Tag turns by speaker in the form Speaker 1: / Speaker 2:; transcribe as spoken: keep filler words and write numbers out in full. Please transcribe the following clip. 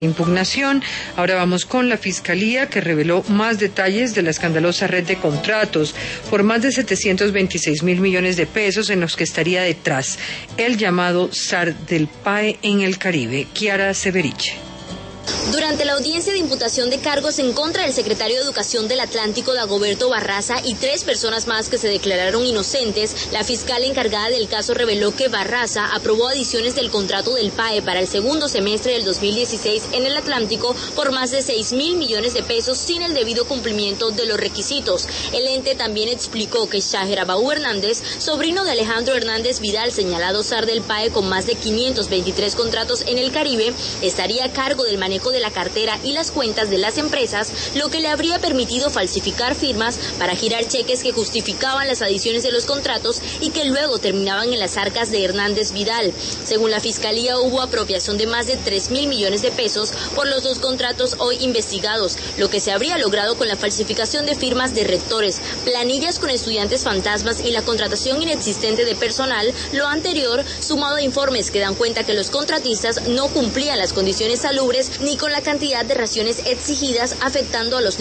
Speaker 1: Impugnación. Ahora vamos con la Fiscalía, que reveló más detalles de la escandalosa red de contratos por más de setecientos veintiséis mil millones de pesos en los que estaría detrás el llamado S A R del P A E en el Caribe. Kiara Severiche.
Speaker 2: Durante la audiencia de imputación de cargos en contra del secretario de Educación del Atlántico, Dagoberto Barraza, y tres personas más que se declararon inocentes, la fiscal encargada del caso reveló que Barraza aprobó adiciones del contrato del P A E para el segundo semestre del dos mil dieciséis en el Atlántico por más de seis mil millones de pesos sin el debido cumplimiento de los requisitos. El ente también explicó que Shaher Abaú Hernández, sobrino de Alejandro Hernández Vidal, señalado S A R del P A E con más de quinientos veintitrés contratos en el Caribe, estaría a cargo del manejo de la cartera y las cuentas de las empresas, lo que le habría permitido falsificar firmas para girar cheques que justificaban las adiciones de los contratos y que luego terminaban en las arcas de Hernández Vidal. Según la Fiscalía, hubo apropiación de más de tres mil millones de pesos por los dos contratos hoy investigados, lo que se habría logrado con la falsificación de firmas de rectores, planillas con estudiantes fantasmas y la contratación inexistente de personal. Lo anterior, sumado a informes que dan cuenta que los contratistas no cumplían las condiciones salubres ni con la cantidad de raciones exigidas, afectando a los